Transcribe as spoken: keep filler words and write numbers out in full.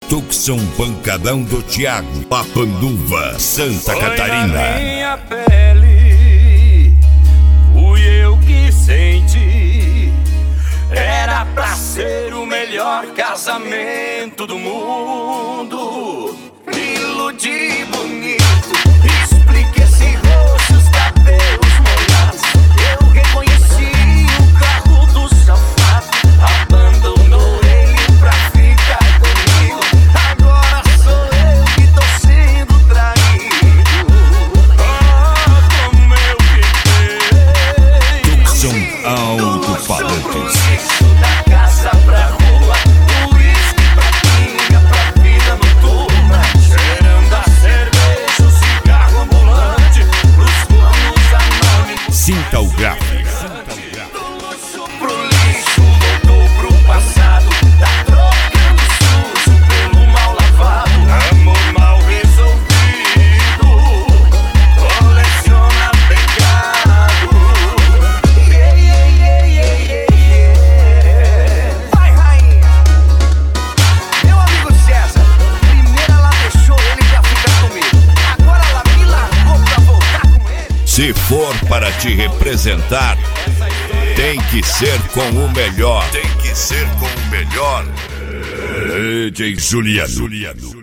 Tucson Pancadão do Thiago, Papanduva, Santa Foi Catarina. Na minha pele, fui eu que senti. Era pra ser o melhor casamento do mundo. Me iludi bonito, expliquei esse rosto, os cabelos molhados. Eu reconheci o carro do safado, abandonou ele pra ficar comigo. Agora sou eu que tô sendo traído. Oh, como eu fiquei. Tucson Alto-Falantes. Da casa pra rua, do uísque pra pinga, pra vida noturna, cheirando a cerveja, o cigarro ambulante, pros planos anônimos. Sinta o gráfico. Do luxo pro lixo, voltou pro passado, tá trocando sujo pelo mal lavado. Amor mal resolvido, coleciona pecado. Yeah, yeah, yeah, yeah, yeah. Vai, rainha. Meu amigo César, primeiro ela deixou ele pra ficar comigo, agora ela me largou pra voltar com ele. Se for para te representar, tem que ser com o melhor. Tem que ser com o melhor. D J Juliano.